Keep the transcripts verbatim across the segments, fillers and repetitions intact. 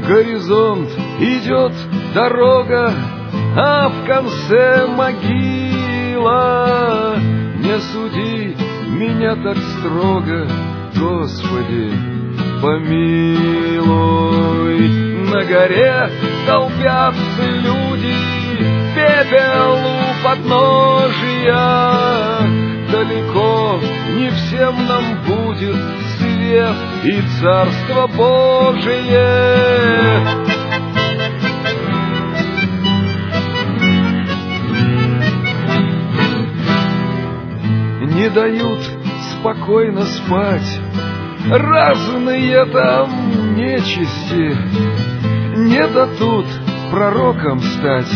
горизонт идет дорога, а в конце могила. Не суди меня так строго, Господи, помилуй. На горе толпятся люди, пепел у подножия. Далеко не всем нам будет свет и Царство Божие. Не дают спокойно спать разные там нечисти. Не дадут пророком стать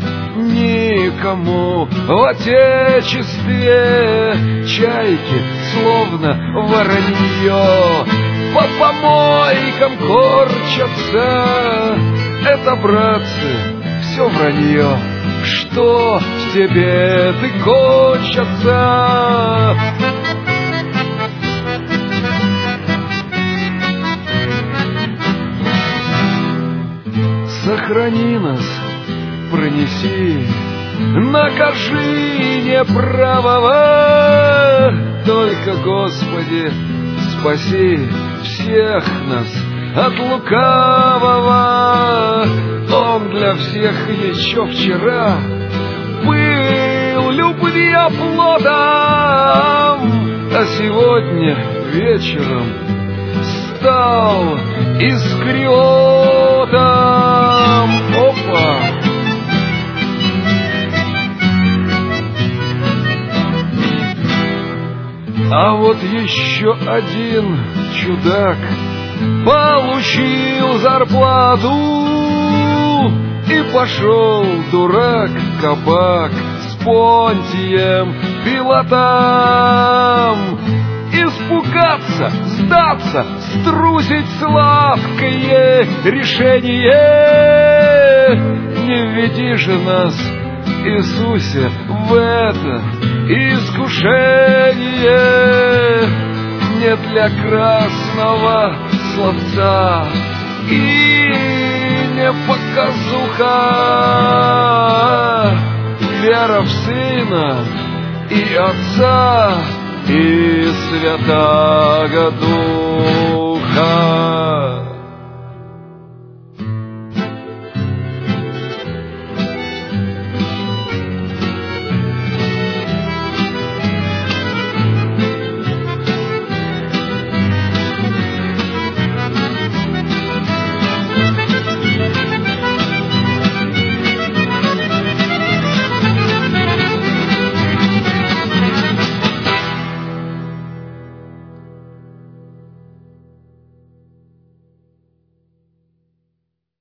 никому в Отечестве. Чайки, словно воронье, по помойкам корчатся. Это, братцы, все вранье, что в тебе ты кончатся. Сохрани нас, пронеси, накажи неправого. Только, Господи, спаси всех нас от лукавого. Он для всех еще вчера был любви оплотом, а сегодня вечером стал искриотом. Опа! А вот еще один чудак получил зарплату и пошел, дурак, кабак с Понтием Пилатом. Испугаться, сдаться, струсить сладкое решение. Не введи же нас, Иисусе, в это искушение. Не для красного словца и не показуха. Вера в Сына и Отца и Святаго Духа.